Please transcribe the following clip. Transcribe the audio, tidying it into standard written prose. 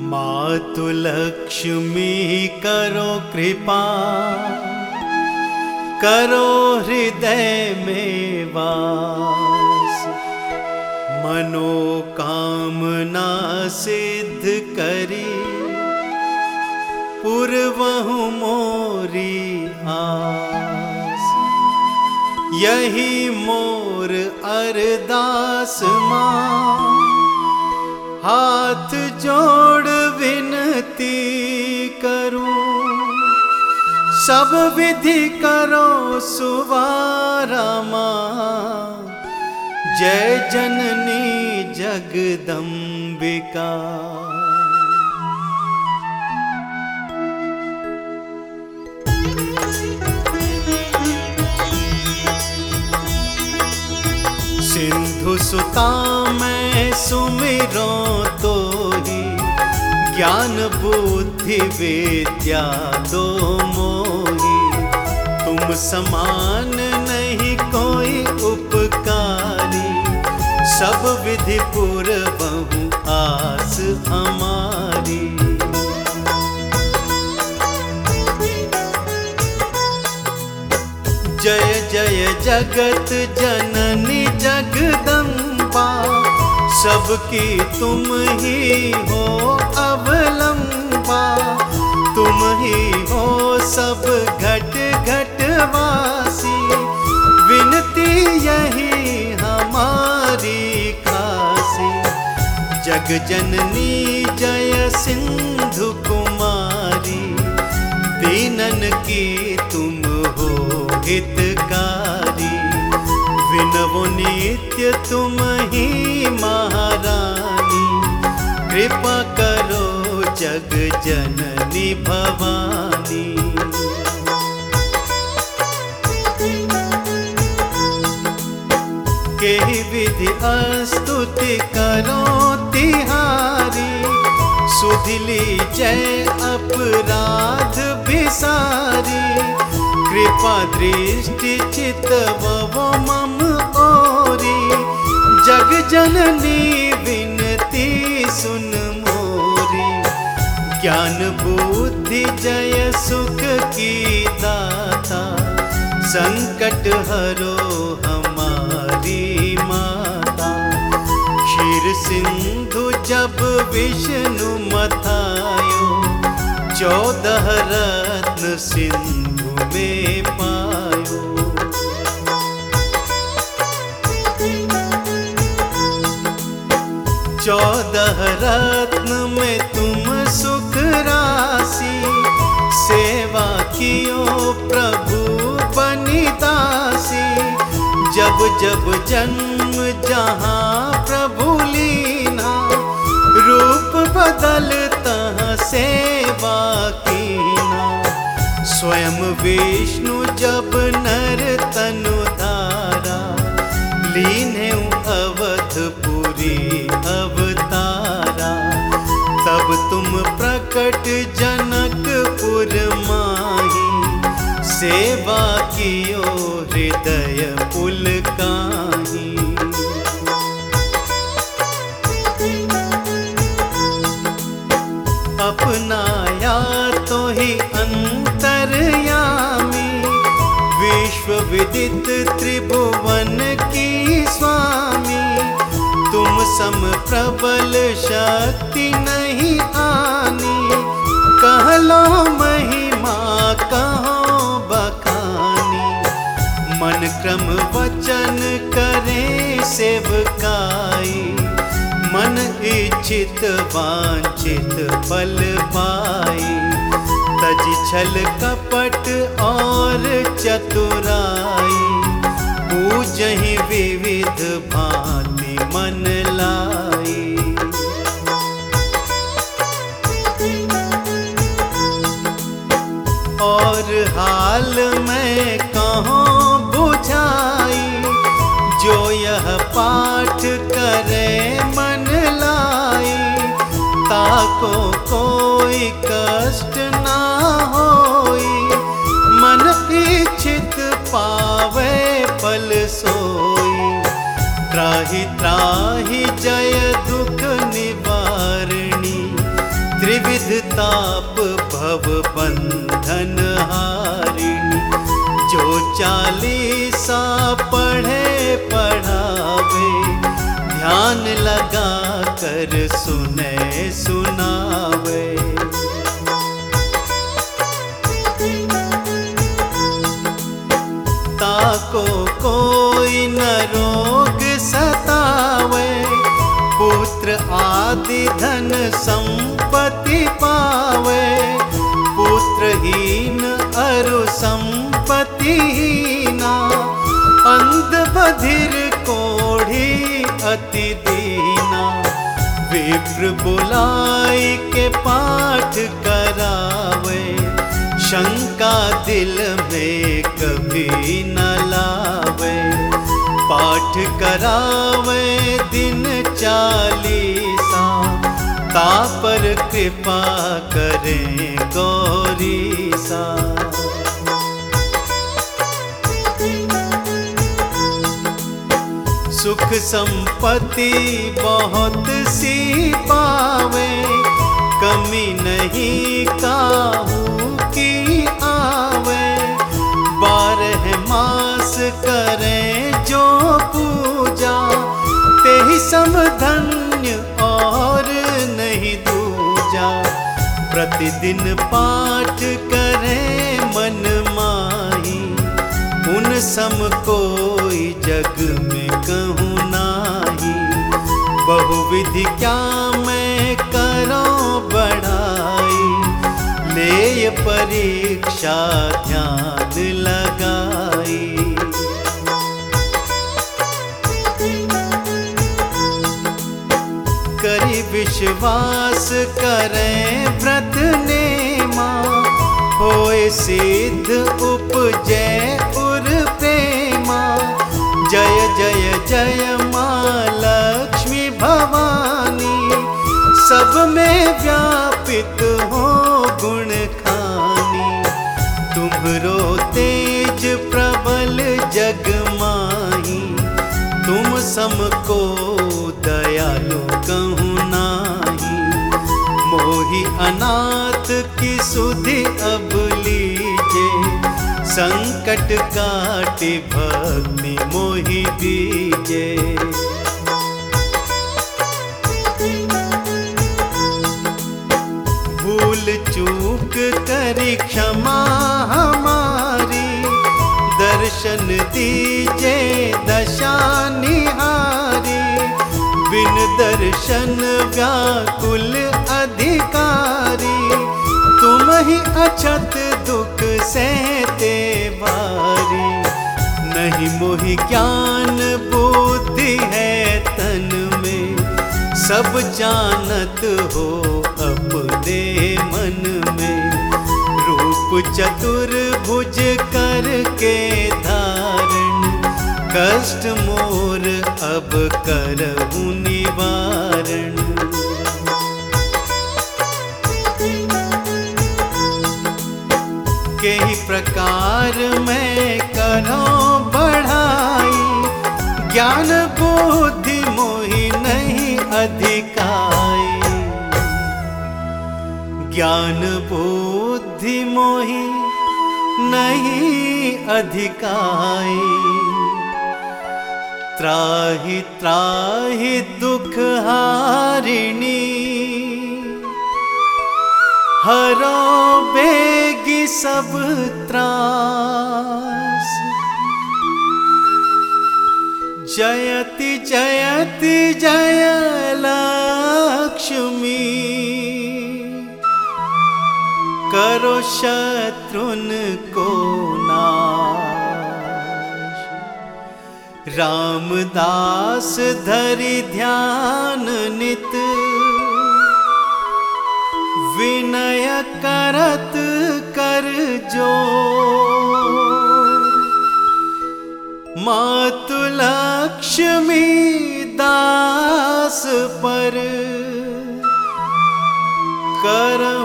मातु लक्ष्मी करो कृपा, करो हृदय में वास। मनोकामना सिद्ध करी, पूर्वहु मोरी आस। यही मोर अरदास मां, हाथ जोड़ विनती करूं। सब विधि करो सुवारा मां, जय जननी जगदम्बिका। सिंधु सुता मैं सुमिरो तो ही, ज्ञान बुद्धि विद्या दो मोही। तुम समान नहीं कोई उपकारी, सब विधि पूर्वहु आस हमारी। जय जय जगत जननी जगदम्बा, सबकी तुम ही हो अवलंबा। तुम ही हो सब घट घट वासी, विनती यही हमारी खासी। जग जननी जय सिंधु कुमारी, दीनन की तुम हो हितकारी। विनवो नित्य तुम ही महारानी, कृपा करो जग जननी भवानी। केहि विधि स्तुति करो तिहारी, सुधिली जय अपराध बिसारी। कृपा दृष्टि चितवो मम ओरी, जग जननी विनती सुन मोरी। ज्ञान बुद्धि जय सुख की दाता, संकट हरो हमारी माता। क्षीर सिंधु जब विष्णु मथायो, 14 रत्न सिंधु में पायो। 14 रत्न में तुम सुख राशि, सेवा कियो प्रभु बनी दासी। जब जब जन्म जहाँ प्रभु लीना, रूप बदलता सेवा कीना। स्वयं विष्णु जब नर तनु धारा, लीने अवधपुरी अवतारा। तब तुम प्रकट जनकपुर माही, सेवा कियो हृदय पुलकाही। अपनाया तो ही अंतर्यामी, विश्व विदित त्रिभुवन की स्वामी। तुम सम प्रबल शक्ति नहीं आनी, कह लो महिमा कहो बखानी। मन क्रम वचन करे सेवकाई, मन इच्छित वांछित फल पाई। तज छल कपट और चतुराई, पूजहि विविध भांति मन लाई। और हाल में कहूँ बुझाई, जो यह पाठ करे मन लाई। ताको कोई कष्ट ना होई, मन इच्छित पावे फल सोई। त्राहि त्राहि जय दुख निवारणी, विविध ताप भव बंधन हारिणी। जो 40 पढ़े पढ़ावे, ध्यान लगा कर सुने सुनावे। ताको कोई न रोग सतावे, पुत्र आदि धन संपत्ति पावे। पुत्रहीन अरु संपत्तिहीना, अंध बधिर कोढ़ी अति दीना। विप्र बुलाई के पाठ करावे, शंका दिल में कभी न लावे। पाठ करावे दिन 40, तापर कृपा करें गौरीसा। सुख संपत्ति बहुत सी पावे, कमी नहीं काहू की आवे। 12 मास करें जो पूजा, तेहि सम धन्य और नहीं दूजा। प्रतिदिन पाठ करें मन माही, उन सम कोई जग में कहूँ नाही। बहुविधि क्या मैं करूँ बढ़ाई, ले परीक्षा ध्यान लगाई। करी विश्वास करें व्रत नेमा, होए सिद्ध उपजै उर प्रेमा। जय जय जय माँ लक्ष्मी भवानी, सब में व्यापित हो गुण खानी। तुम्हरो तेज प्रबल जग माही, तुम समको दयालु कहूँ नाही। मोहि अनाथ की सुधि अब लीजे, संकट काटे भक्ति मोहि दीजे। भूल चूक करी क्षमा हमारी, दर्शन दीजे दशा निहारी। बिन दर्शन व्याकुल अधिकारी, तुम ही अछत दुख सहते बारी। नहीं मोहि ज्ञान बुद्धि है तन में, सब जानत हो अपने मन में। रूप चतुर्भुज करके धारण, कष्ट मोर अब करहूँ निवारण। कई प्रकार मैं करूँ बढ़ाई, ज्ञान बुद्धि मोहि नहीं अधिकाई। ज्ञान बुद्धि मोहि नहीं अधिकाई। त्राहि त्राहि दुख हारिणी, हरो बेगी सब त्रास। जयति जयति जय लक्ष्मी, करो शत्रुन को नाश। रामदास धरि ध्यान नित, विनय करत कर जोर। मातु लक्ष्मी दास पर कर